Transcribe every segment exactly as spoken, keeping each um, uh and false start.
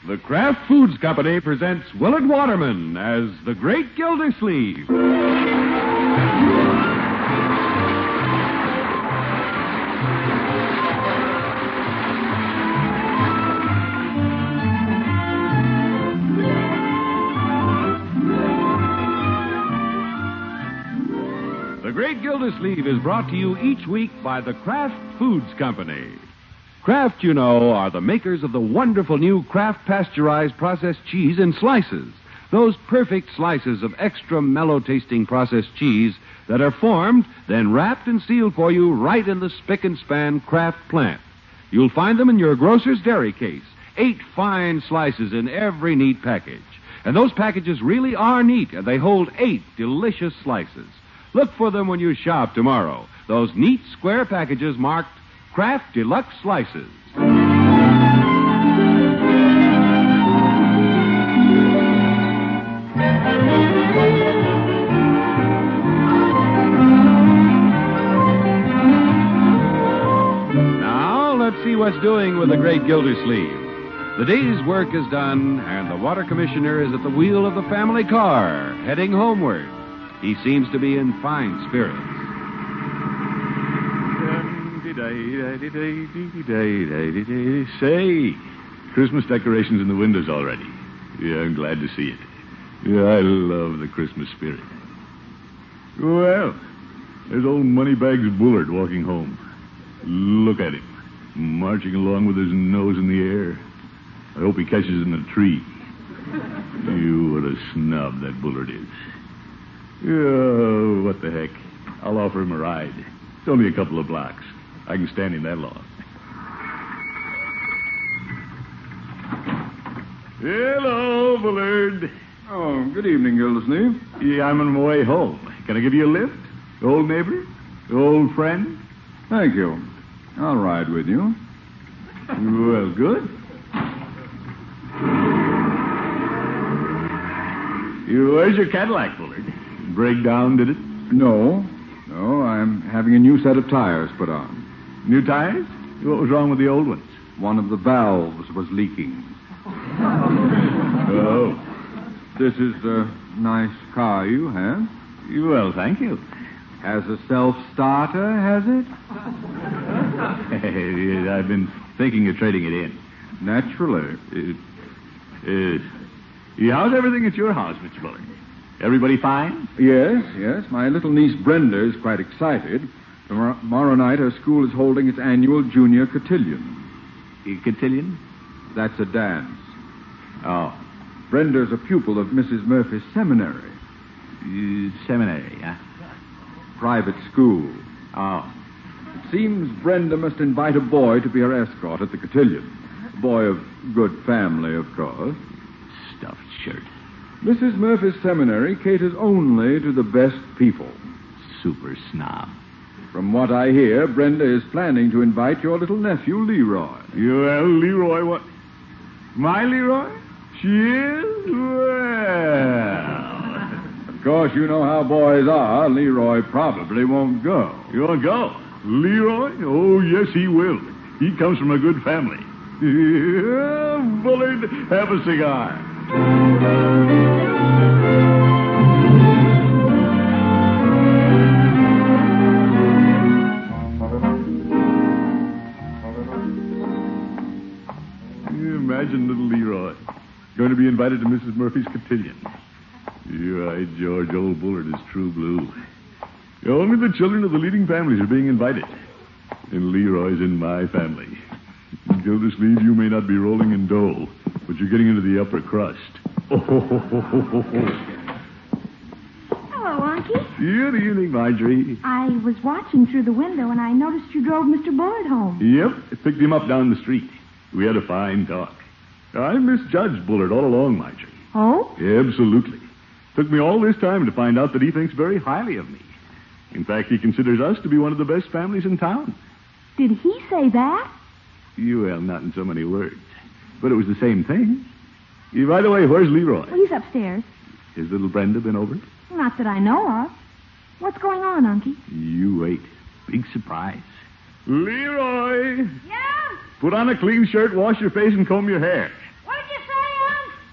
The Kraft Foods Company presents Willard Waterman as the Great Gildersleeve. The Great Gildersleeve is brought to you each week by the Kraft Foods Company. Kraft, you know, are the makers of the wonderful new Kraft pasteurized processed cheese in slices. Those perfect slices of extra mellow-tasting processed cheese that are formed, then wrapped and sealed for you right in the spick and span Kraft plant. You'll find them in your grocer's dairy case. Eight fine slices in every neat package. And those packages really are neat, and they hold eight delicious slices. Look for them when you shop tomorrow. Those neat square packages marked Kraft Deluxe Slices. Now, let's see what's doing with the Great Gildersleeve. The day's work is done, and the water commissioner is at the wheel of the family car, heading homeward. He seems to be in fine spirits. Say, Christmas decorations in the windows already. Yeah, I'm glad to see it. Yeah, I love the Christmas spirit. Well, there's old Moneybags Bullard walking home. Look at him, marching along with his nose in the air. I hope he catches in a tree. You, what a snob that Bullard is. Oh, what the heck. I'll offer him a ride. It's only a couple of blocks. I can stand him that long. Hello, Bullard. Oh, good evening, Gildersleeve. Yeah, I'm on my way home. Can I give you a lift? Old neighbor? Old friend? Thank you. I'll ride with you. Well, good. You, where's your Cadillac, Bullard? Break down, did it? No. No, I'm having a new set of tires put on. New tires? What was wrong with the old ones? One of the valves was leaking. Oh. This is the nice car you have. Well, thank you. Has a self-starter, has it? I've been thinking of trading it in. Naturally. It, it, yeah, how's everything at your house, Mister Bullard? Everybody fine? Yes, yes. My little niece Brenda is quite excited. Tomorrow night, her school is holding its annual junior cotillion. A cotillion? That's a dance. Oh. Brenda's a pupil of Missus Murphy's seminary. Uh, seminary, huh? Private school. Oh. It seems Brenda must invite a boy to be her escort at the cotillion. A boy of good family, of course. Stuffed shirt. Missus Murphy's seminary caters only to the best people. Super snob. From what I hear, Brenda is planning to invite your little nephew, Leroy. Well, Leroy, what? My Leroy? She is? Well. Of course, you know how boys are. Leroy probably won't go. You won't go? Leroy? Oh, yes, he will. He comes from a good family. Bullard, have a cigar. Imagine little Leroy going to be invited to Missus Murphy's cotillion. You're right, George. Old Bullard is true blue. Only the children of the leading families are being invited. And Leroy's in my family. Gildersleeve, you may not be rolling in dough, but you're getting into the upper crust. Oh, ho, ho, ho, ho, ho, ho. Hello, Unky. Good evening, Marjorie. I was watching through the window, and I noticed you drove Mister Bullard home. Yep, I picked him up down the street. We had a fine talk. I misjudged Bullard all along, Marjorie. Oh? Absolutely. Took me all this time to find out that he thinks very highly of me. In fact, he considers us to be one of the best families in town. Did he say that? Well, not in so many words. But it was the same thing. By the way, where's Leroy? Well, he's upstairs. Has little Brenda been over? Not that I know of. What's going on, Unky? You wait. Big surprise. Leroy! Yeah? Put on a clean shirt, wash your face, and comb your hair. What did you say?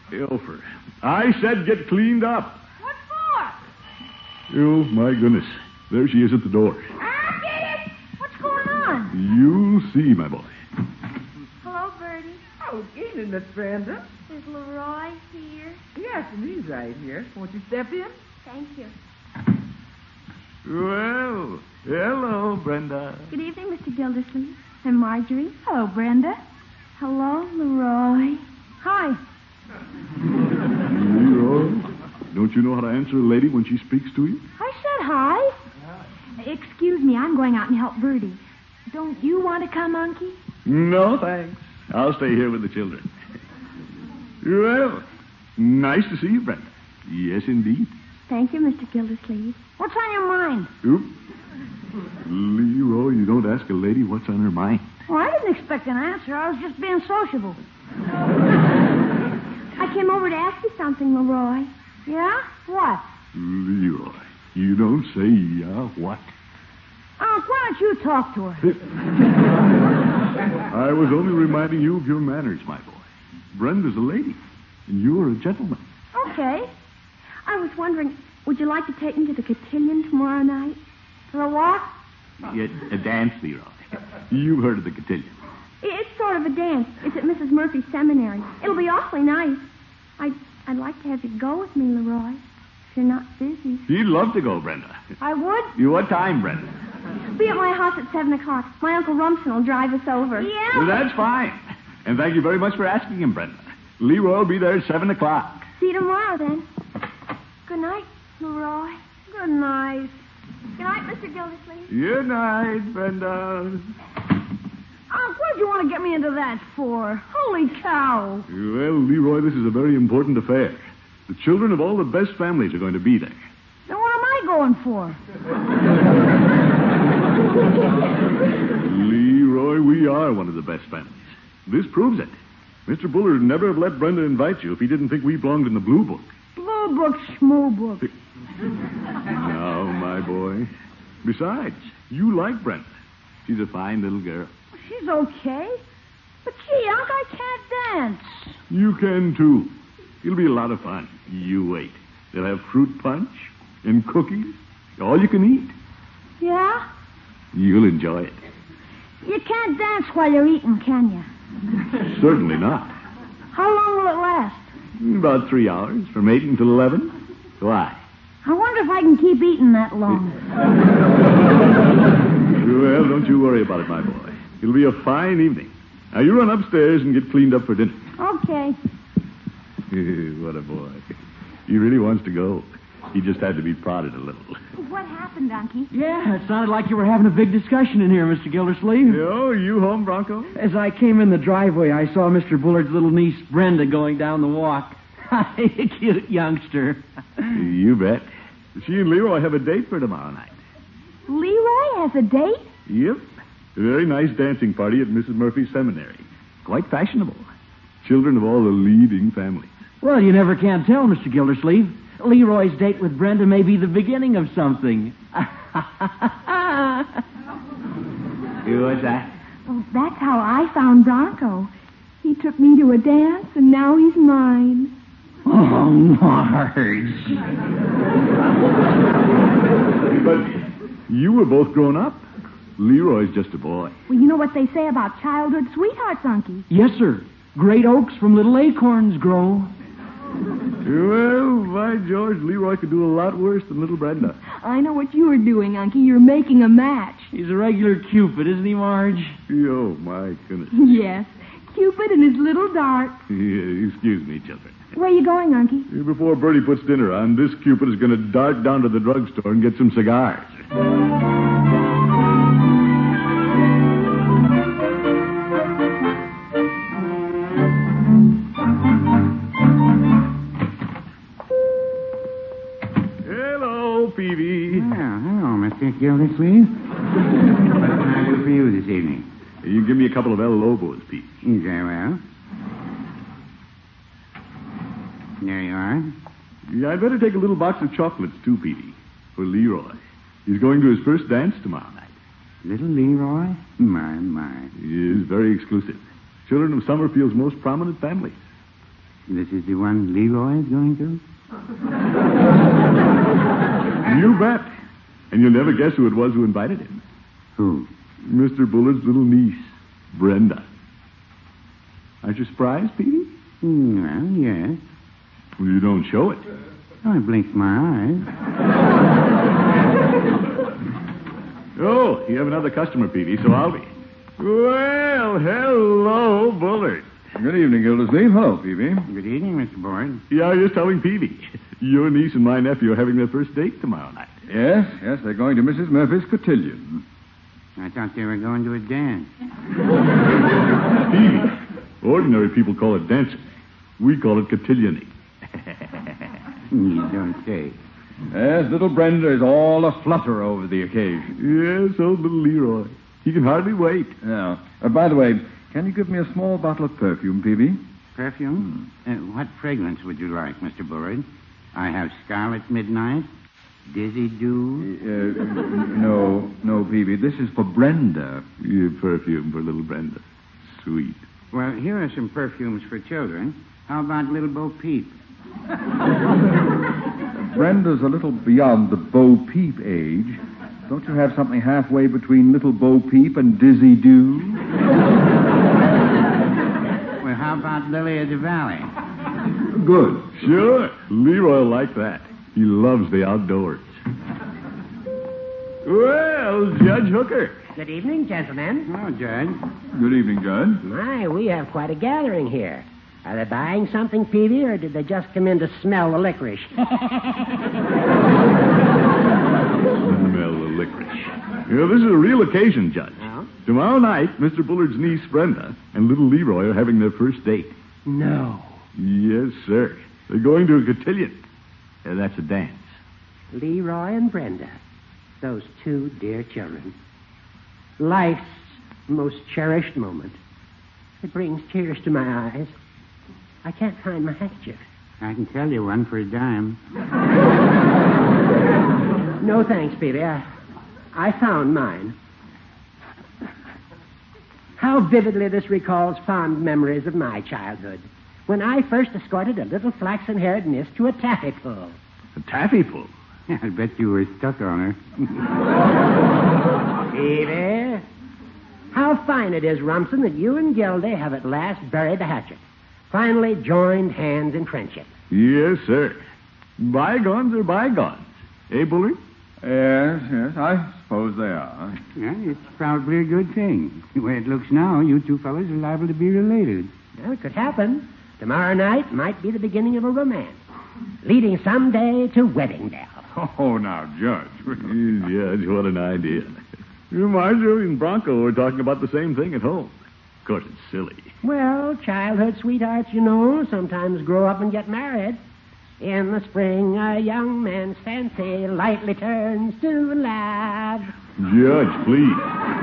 Ilfer. I said get cleaned up. What for? Oh, my goodness. There she is at the door. Ah, get it! What's going on? You'll see, my boy. Hello, Bertie. Oh, evening, Miss Brenda. Is Leroy here? Yes, and he's right here. Won't you step in? Thank you. Well, hello, Brenda. Good evening, Mister Gildersleeve. And Marjorie. Hello, Brenda. Hello, Leroy. Hi. Leroy, don't you know how to answer a lady when she speaks to you? I said hi. Excuse me, I'm going out and help Bertie. Don't you want to come, Unky? No, thanks. I'll stay here with the children. Well, nice to see you, Brenda. Yes, indeed. Thank you, Mister Gildersleeve. What's on your mind? Oop. Leroy, you don't ask a lady what's on her mind. Well, I didn't expect an answer. I was just being sociable. I came over to ask you something, Leroy. Yeah? What? Leroy, you don't say yeah, what? Unc, why don't you talk to her? I was only reminding you of your manners, my boy. Brenda's a lady, and you're a gentleman. Okay. I was wondering, would you like to take me to the cotillion tomorrow night? For a walk? Yeah, a dance, Leroy. You've heard of the cotillion. It's sort of a dance. It's at Missus Murphy's seminary. It'll be awfully nice. I'd, I'd like to have you go with me, Leroy, if you're not busy. You'd love to go, Brenda. I would? You what time, Brenda? Be at my house at seven o'clock. My Uncle Rumson will drive us over. Yeah? Well, that's fine. And thank you very much for asking him, Brenda. Leroy will be there at seven o'clock. See you tomorrow, then. Good night, Leroy. Good night. Good night, Mister Gildersleeve. Good night, Brenda. Unc, what'd you want to get me into that for? Holy cow. Well, Leroy, this is a very important affair. The children of all the best families are going to be there. Then what am I going for? Leroy, we are one of the best families. This proves it. Mister Bullard would never have let Brenda invite you if he didn't think we belonged in the Blue Book. Blue book, schmoo book. No, my boy. Besides, you like Brenda. She's a fine little girl. She's okay. But gee, Unc, I can't dance. You can, too. It'll be a lot of fun. You wait. They'll have fruit punch and cookies. All you can eat. Yeah? You'll enjoy it. You can't dance while you're eating, can you? Certainly not. How long will it last? About three hours, from eight until eleven. Why? I wonder if I can keep eating that long. Well, don't you worry about it, my boy. It'll be a fine evening. Now, you run upstairs and get cleaned up for dinner. Okay. What a boy. He really wants to go. He just had to be prodded a little. What happened, Unky? Yeah, it sounded like you were having a big discussion in here, Mister Gildersleeve. Oh, you home, Bronco? As I came in the driveway, I saw Mister Bullard's little niece, Brenda, going down the walk. Cute youngster. You bet. She and Leroy have a date for tomorrow night. Leroy has a date? Yep. A very nice dancing party at Missus Murphy's seminary. Quite fashionable. Children of all the leading families. Well, you never can tell, Mister Gildersleeve. Leroy's date with Brenda may be the beginning of something. Who was that? Well, that's how I found Bronco. He took me to a dance, and now he's mine. Oh, Marge. But you were both grown up. Leroy's just a boy. Well, you know what they say about childhood sweethearts, Unky. Yes, sir. Great oaks from little acorns grow. Well, by George, Leroy could do a lot worse than little Brenda. I know what you were doing, Unky. You're making a match. He's a regular Cupid, isn't he, Marge? Oh, my goodness. Yes. Cupid and his little dart. Yeah, excuse me, children. Where are you going, Unky? Before Bertie puts dinner on, this Cupid is going to dart down to the drugstore and get some cigars. Hello, Peavy. Well, hello, Mister Gildersleeve. What can I do for you this evening? You give me a couple of El Lobos, Pete. Very well. There you are. Yeah, I'd better take a little box of chocolates, too, Petey, for Leroy. He's going to his first dance tomorrow night. Little Leroy? My, my. He is very exclusive. Children of Summerfield's most prominent families. This is the one Leroy is going to? You bet. And you'll never guess who it was who invited him. Who? Mister Bullard's little niece, Brenda. Aren't you surprised, Petey? Mm, well, yes. Well, you don't show it. Oh, I blinked my eyes. Oh, you have another customer, Petey, so I'll be. Well, hello, Bullard. Good evening, Gildersleeve. Hello, Peavy. Good evening, Mister Boyd. Yeah, I was just telling Peavy. Your niece and my nephew are having their first date tomorrow night. Yes, yes, they're going to Missus Murphy's cotillion. I thought they were going to a dance. Peavy, ordinary people call it dancing. We call it cotilloning. You don't say. Yes, little Brenda is all aflutter over the occasion. Yes, old little Leroy. He can hardly wait. Yeah. Uh, by the way, can you give me a small bottle of perfume, Peavy? Perfume? Uh, what fragrance would you like, Mister Bullard? I have Scarlet Midnight, Dizzy Dew. Uh, no, no, Peavy. This is for Brenda. Your perfume for little Brenda. Sweet. Well, here are some perfumes for children. How about Little Bo Peep? Brenda's a little beyond the Bo Peep age. Don't you have something halfway between Little Bo Peep and Dizzy Dew? Well, how about Lily of the Valley? Good. Sure. Leroy will like that. He loves the outdoors. Well, Judge Hooker. Good evening, gentlemen. Hello, Judge. Good evening, Judge. My, we have quite a gathering here. Are they buying something, Peavy, or did they just come in to smell the licorice? Smell the licorice. You know, this is a real occasion, Judge. Oh? Tomorrow night, Mister Bullard's niece, Brenda, and little Leroy are having their first date. No. Yes, sir. They're going to a cotillion. Yeah, that's a dance. Leroy and Brenda. Those two dear children. Life's most cherished moment. It brings tears to my eyes. I can't find my handkerchief. I can tell you one for a dime. No thanks, Peavy. I, I found mine. How vividly this recalls fond memories of my childhood, when I first escorted a little flaxen-haired miss to a taffy pull. A taffy pull? Yeah, I bet you were stuck on her. Peavy, how fine it is, Rumson, that you and Gildy have at last buried the hatchet. Finally joined hands in friendship. Yes, sir. Bygones are bygones. Eh, Bullard? Yes, yes, I suppose they are. Yeah, it's probably a good thing. The way it looks now, you two fellows are liable to be related. Well, it could happen. Tomorrow night might be the beginning of a romance, leading someday to wedding bells. Oh, now, Judge. Judge, what an idea. Marjorie and Bronco were talking about the same thing at home. Of course, it's silly. Well, childhood sweethearts, you know, sometimes grow up and get married. In the spring, a young man's fancy lightly turns to love. Judge, please.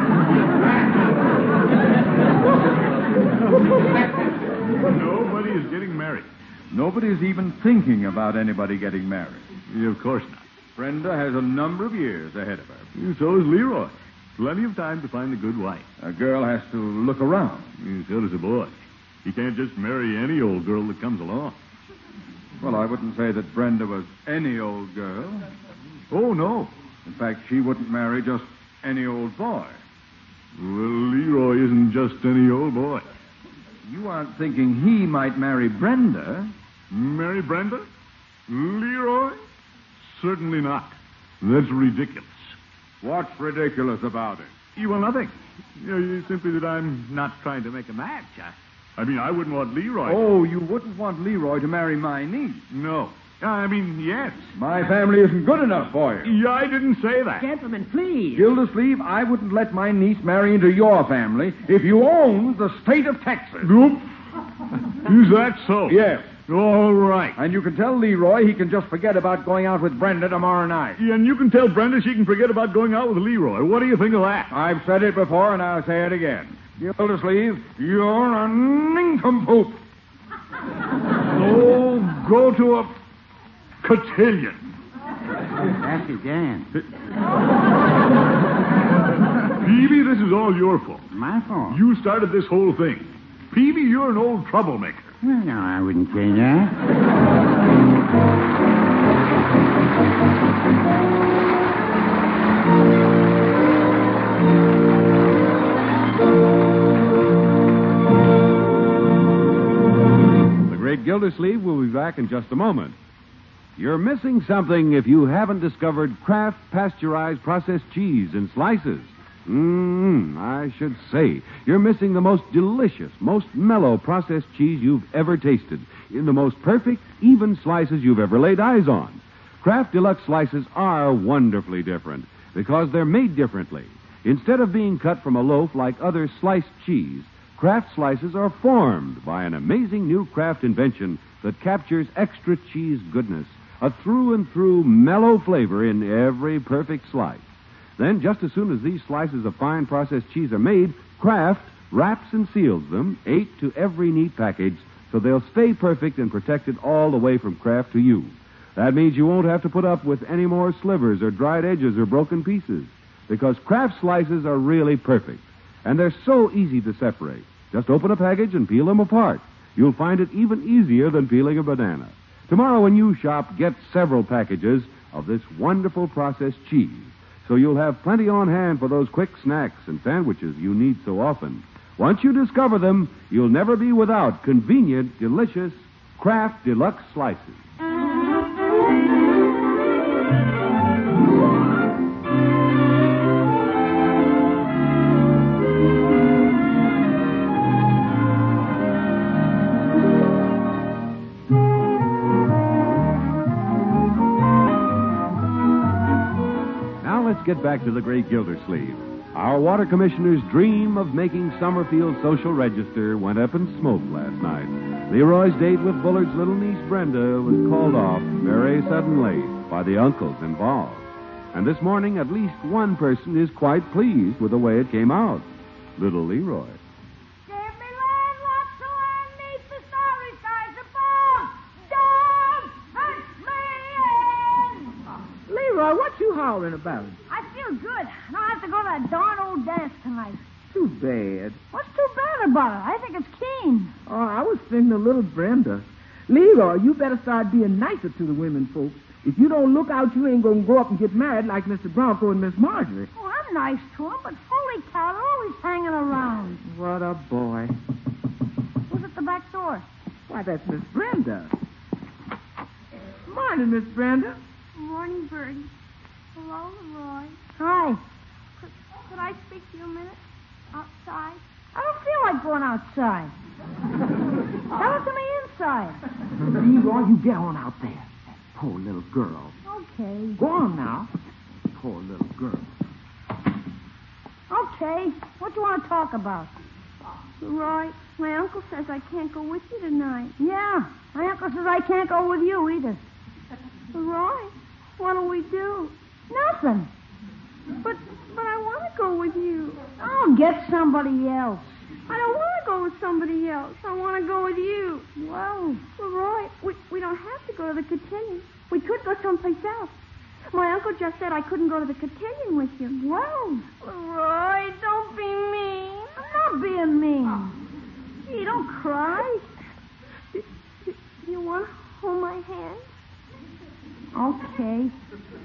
Nobody is getting married. Nobody's even thinking about anybody getting married. Yeah, of course not. Brenda has a number of years ahead of her. So is Leroy. Plenty of time to find a good wife. A girl has to look around. Yeah, so does a boy. He can't just marry any old girl that comes along. Well, I wouldn't say that Brenda was any old girl. Oh, no. In fact, she wouldn't marry just any old boy. Well, Leroy isn't just any old boy. You aren't thinking he might marry Brenda? Marry Brenda? Leroy? Certainly not. That's ridiculous. What's ridiculous about it? Well, nothing. You know, simply that I'm not trying to make a match. I, I mean, I wouldn't want Leroy. Oh, you wouldn't want Leroy to marry my niece? No. I mean, yes. My family isn't good enough for you. Yeah, I didn't say that. Gentlemen, please. Gildersleeve, I wouldn't let my niece marry into your family if you owned the state of Texas. Nope. Is that so? Yes. All right. And you can tell Leroy he can just forget about going out with Brenda tomorrow night. Yeah, and you can tell Brenda she can forget about going out with Leroy. What do you think of that? I've said it before, and I'll say it again. Gildersleeve, you're a nincompoop. Oh, go to a cotillion. That's a dance. Peavy, this is all your fault. My fault. You started this whole thing. Peavy, you're an old troublemaker. Well, no, I wouldn't say that. The Great Gildersleeve will be back in just a moment. You're missing something if you haven't discovered Kraft pasteurized processed cheese in slices. Mmm, I should say. You're missing the most delicious, most mellow processed cheese you've ever tasted in the most perfect, even slices you've ever laid eyes on. Kraft Deluxe slices are wonderfully different because they're made differently. Instead of being cut from a loaf like other sliced cheese, Kraft slices are formed by an amazing new Kraft invention that captures extra cheese goodness, a through-and-through mellow flavor in every perfect slice. Then, just as soon as these slices of fine processed cheese are made, Kraft wraps and seals them, eight to every neat package, so they'll stay perfect and protected all the way from Kraft to you. That means you won't have to put up with any more slivers or dried edges or broken pieces, because Kraft slices are really perfect, and they're so easy to separate. Just open a package and peel them apart. You'll find it even easier than peeling a banana. Tomorrow when you shop, get several packages of this wonderful processed cheese, so you'll have plenty on hand for those quick snacks and sandwiches you need so often. Once you discover them, you'll never be without convenient, delicious Kraft Deluxe slices. Let's get back to the Great Gildersleeve. Our water commissioner's dream of making Summerfield's social register went up in smoke last night. Leroy's date with Bullard's little niece Brenda was called off very suddenly by the uncles involved. And this morning, at least one person is quite pleased with the way it came out. Little Leroy. Leroy, what you hollering about? I feel good. I don't have to go to that darn old dance tonight. Too bad. What's too bad about it? I think it's keen. Oh, I was thinking of little Brenda. Leroy, you better start being nicer to the women folks. If you don't look out, you ain't going to grow up and get married like Mister Bronco and Miss Marjorie. Oh, I'm nice to him, but holy cow, they're always hanging around. What a boy. Who's at the back door? Why, that's Miss Brenda. Morning, Miss Brenda. Morning, Birdie. Hello, Leroy. Hi. Could, could I speak to you a minute? Outside? I don't feel like going outside. Tell it to me inside. Leroy, you get on out there. Poor little girl. Okay. Go on now. Poor little girl. Okay. What do you want to talk about? Leroy, my uncle says I can't go with you tonight. Yeah. My uncle says I can't go with you either. Leroy, what'll we do? Nothing. But but I want to go with you. Oh, get somebody else. I don't want to go with somebody else. I want to go with you. Well, Leroy, we, we don't have to go to the cotillion. We could go someplace else. My uncle just said I couldn't go to the cotillion with you. well, Leroy, don't be mean. I'm not being mean. Gee, don't cry. Do, do you want to hold my hand? Okay.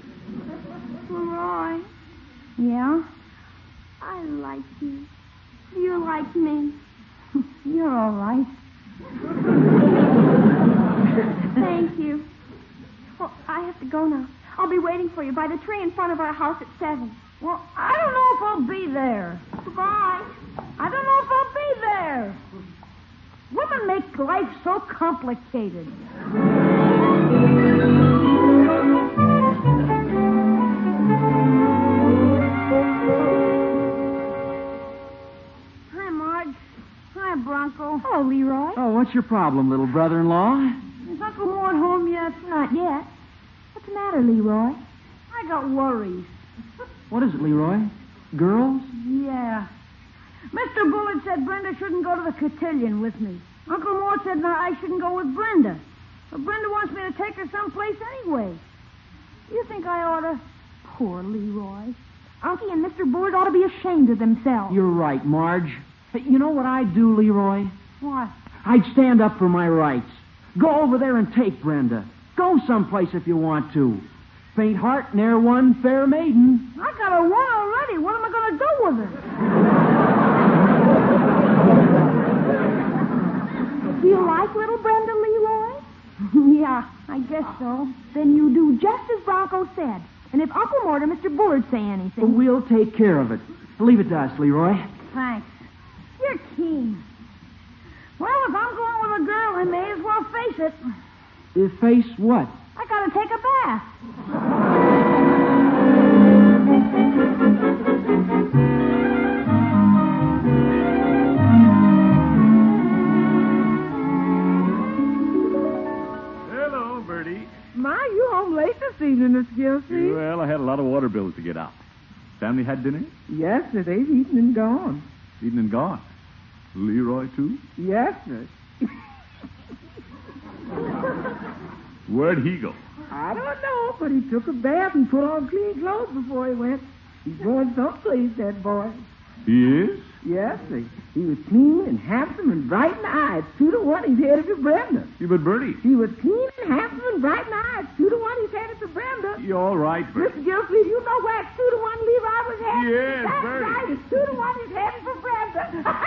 Leroy, Yeah? I like you. Do you like me? You're all right. Thank you. Well, I have to go now. I'll be waiting for you by the tree in front of our house at seven. Well, I don't know if I'll be there. Goodbye. I don't know if I'll be there. Women make life so complicated. Hi, Marge. Hi, Bronco. Oh, Leroy. Oh, what's your problem, little brother-in-law? Is Uncle Mort home yet? Not yet. What's the matter, Leroy? I got worries. What is it, Leroy? Girls? Yeah. Mister Bullard said Brenda shouldn't go to the cotillion with me. Uncle Mort said no, I shouldn't go with Brenda. But Brenda wants me to take her someplace anyway. You think I ought to? Poor Leroy. Unky and Mister Bullard ought to be ashamed of themselves. You're right, Marge. Hey, you know what I'd do, Leroy? What? I'd stand up for my rights. Go over there and take Brenda. Go someplace if you want to. Faint heart ne'er won fair maiden. I got a one already. What am I going to do with her? Do you like little Brenda, Leroy? Yeah, I guess so. Then you do just as Bronco said. And if Uncle Mort or Mister Bullard say anything... We'll take care of it. Leave it to us, Leroy. Thanks. You're keen. Well, if I'm going with a girl, I may as well face it. Uh, face what? I gotta take a bath. Hello, Bertie. My, you home late this evening, Miss Gilsey. Well, I had a lot of water bills to get out. Family had dinner? Yes, sir. They've eaten and gone. Eaten and gone. Leroy, too? Yes, sir. Where'd he go? I don't know, but he took a bath and put on clean clothes before he went. He's going someplace, that boy. He is? Yes, sir. He was clean and handsome and bright in the eyes. Two to one, he's headed to Brenda. Yeah, but Bertie. He was clean and handsome and bright in the eyes. Two to one, he's headed to Brenda. You all right, Bertie? Mister Gilsleeve, you know where it's two to one Leroy was headed? Yes, That's Bertie. right. It's two to one, he's headed for Brenda.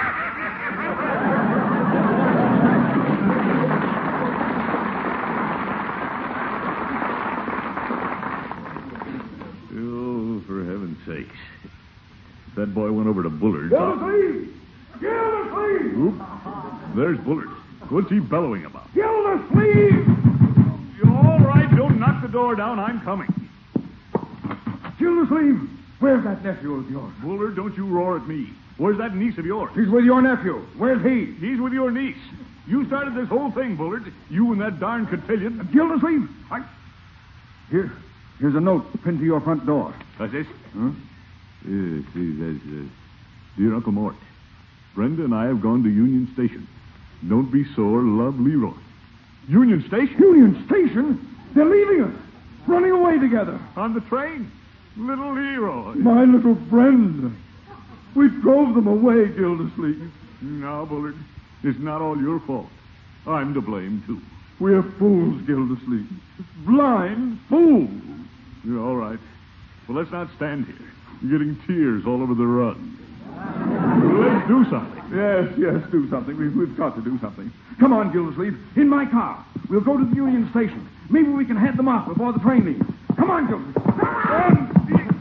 Oh, for heaven's sakes. If that boy went over to Bullard's... Gildersleeve! Gildersleeve! Oop. There's Bullard. What's he bellowing about? Gildersleeve! You all right? Don't knock the door down. I'm coming. Gildersleeve! Where's that nephew of yours? Bullard, don't you roar at me. Where's that niece of yours? He's with your nephew. Where's he? He's with your niece. You started this whole thing, Bullard. You and that darn cotillion. Gildersleeve! I... Here. Here's a note pinned to your front door. What's this? Huh? Yes, yes, yes, yes. Dear Uncle Mort, Brenda and I have gone to Union Station. Don't be sore. Love, Leroy. Union Station? Union Station? They're leaving us. Running away together. On the train. Little Leroy. My little Brenda. We drove them away, Gildersleeve. No, Bullard. It's not all your fault. I'm to blame, too. We're fools, Gildersleeve. Blind fools. You're all right. Well, let's not stand here. You're getting tears all over the rug. Let's do something. Yes, yes, do something. We've, we've got to do something. Come on, Gildersleeve. In my car. We'll go to the Union Station. Maybe we can head them off before the train leaves. Come on, Gildersleeve. Run!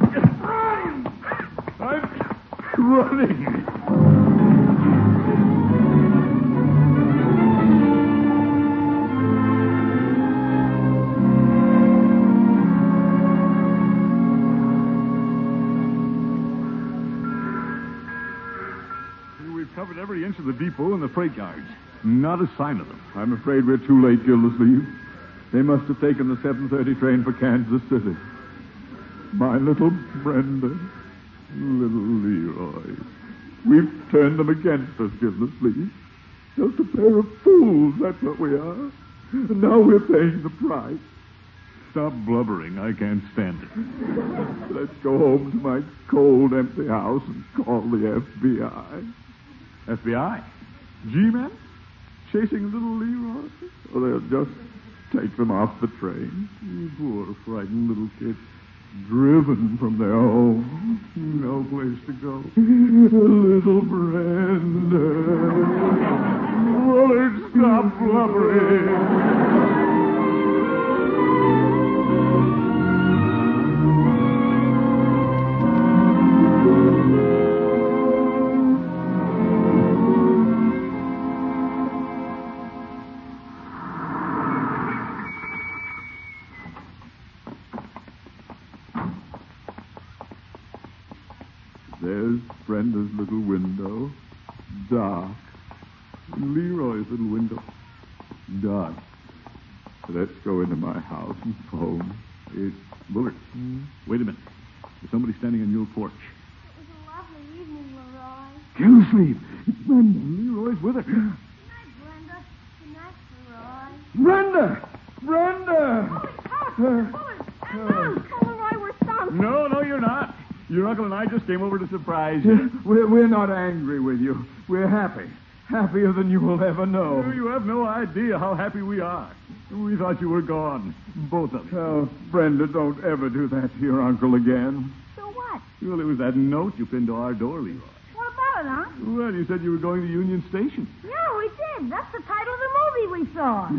I'm running. Covered every inch of the depot and the freight yards. Not a sign of them. I'm afraid we're too late, Gildersleeve. They must have taken the seven thirty train for Kansas City. My little Brenda, little Leroy. We've turned them against us, Gildersleeve. Just a pair of fools, that's what we are. And now we're paying the price. Stop blubbering. I can't stand it. Let's go home to my cold, empty house and call the F B I. F B I? G-men? Chasing little Leroy? Oh, they'll just take them off the train. Poor, frightened little kids. Driven from their home. No place to go. Little Brenda. Bullard, stop blubbering. There's Brenda's little window. Dark. And Leroy's little window. Dark. Let's go into my house and phone. It's Bullard. Hmm? Wait a minute. There's somebody standing on your porch. It was a lovely evening, Leroy. Gildersleeve. It's Brenda. Leroy's with her. Good night, Brenda. Good night, Leroy. Brenda! Brenda! Oh, it's us, Bullard. And us. Oh, Leroy, we're sunk. No, no, you're not. Your uncle and I just came over to surprise you. We're, we're not angry with you. We're happy. Happier than you will ever know. You have no idea how happy we are. We thought you were gone, both of you. Oh, Brenda, don't ever do that to your uncle again. So what? Well, it was that note you pinned to our door, Leroy. What about it, huh? Well, you said you were going to Union Station. Yeah, we did. That's the title of the movie we saw.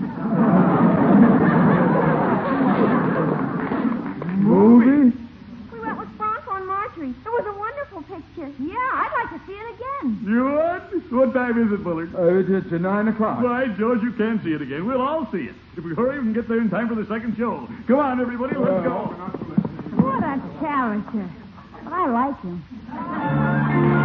Movie? We went with Bronco and Marjorie. It was a wonderful picture. Yeah, I'd like to see it again. You would? What time is it, Bullard? Uh, it's, it's at nine o'clock. By George, you can see it again. We'll all see it. If we hurry, we can get there in time for the second show. Come on, everybody, let's go. What a character. But I like him.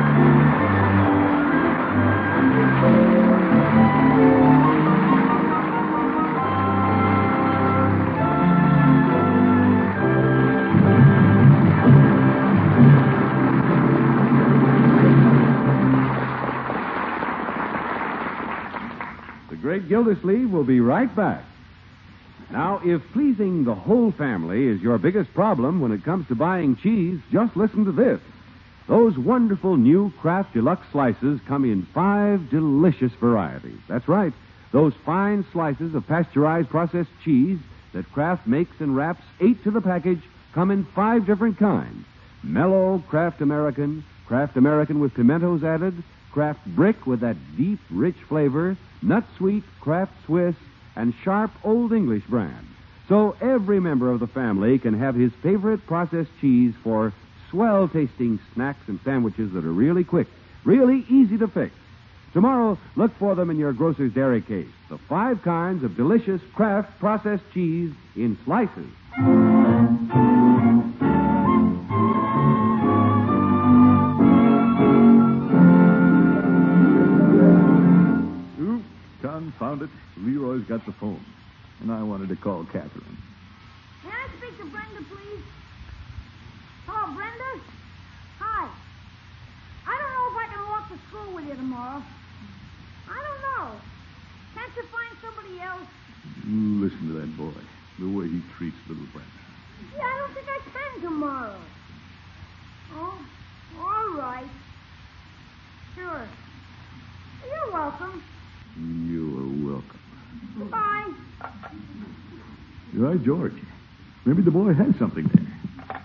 The Great Gildersleeve will be right back. Now, if pleasing the whole family is your biggest problem when it comes to buying cheese, just listen to this. Those wonderful new Kraft Deluxe slices come in five delicious varieties. That's right. Those fine slices of pasteurized processed cheese that Kraft makes and wraps eight to the package come in five different kinds. Mellow Kraft American, Kraft American with pimentos added, Kraft Brick with that deep, rich flavor, Nut Sweet, Kraft Swiss, and Sharp Old English brand. So every member of the family can have his favorite processed cheese for swell-tasting snacks and sandwiches that are really quick, really easy to fix. Tomorrow, look for them in your grocer's dairy case. The five kinds of delicious Kraft processed cheese in slices. Ooh, confound it. Leroy's got the phone. And I wanted to call Catherine. May I speak to Brenda, please? Hello, Brenda? Hi. I don't know if I can walk to school with you tomorrow. I don't know. Can't you find somebody else? Listen to that boy. The way he treats little Brenda. Yeah, I don't think I can tomorrow. Oh, all right. Sure. You're welcome. You're welcome. Goodbye. You're right, George. Maybe the boy has something there.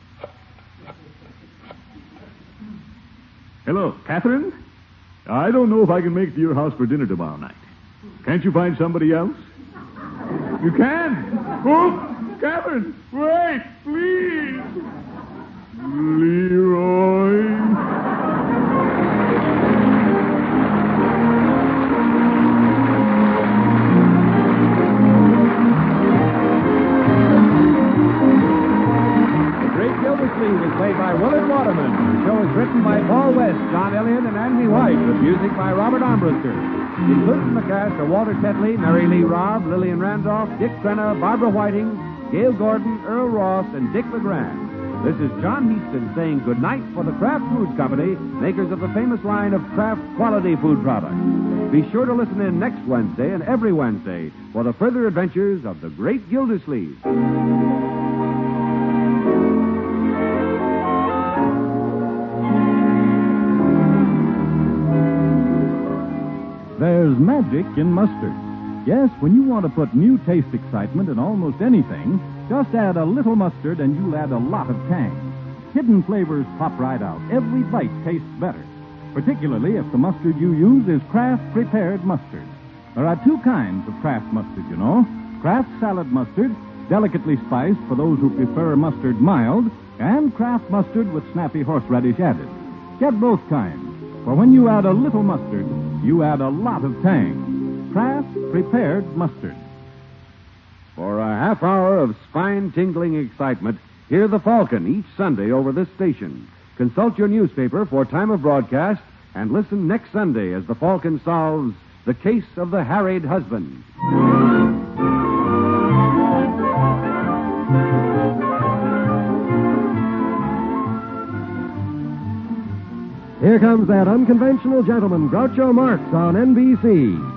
Hello, Catherine? I don't know if I can make it to your house for dinner tomorrow night. Can't you find somebody else? You can? Oh, Catherine, wait, please. Leroy. Gildersleeve is played by Willard Waterman. The show is written by Paul West, John Elliott, and Andy White, with music by Robert Armbruster. Included in the cast are Walter Tetley, Mary Lee Robb, Lillian Randolph, Dick Crenna, Barbara Whiting, Gail Gordon, Earl Ross, and Dick LeGrand. This is John Heaston saying goodnight for the Kraft Foods Company, makers of the famous line of Kraft quality food products. Be sure to listen in next Wednesday and every Wednesday for the further adventures of the Great Gildersleeve. There's magic in mustard. Yes, when you want to put new taste excitement in almost anything, just add a little mustard and you'll add a lot of tang. Hidden flavors pop right out. Every bite tastes better, particularly if the mustard you use is Kraft prepared mustard. There are two kinds of Kraft mustard, you know. Kraft salad mustard, delicately spiced for those who prefer mustard mild, and Kraft mustard with snappy horseradish added. Get both kinds, for when you add a little mustard, you add a lot of tang. Kraft prepared mustard. For a half hour of spine-tingling excitement, hear The Falcon each Sunday over this station. Consult your newspaper for time of broadcast and listen next Sunday as The Falcon solves the case of the harried husband. Here comes that unconventional gentleman, Groucho Marx, on N B C.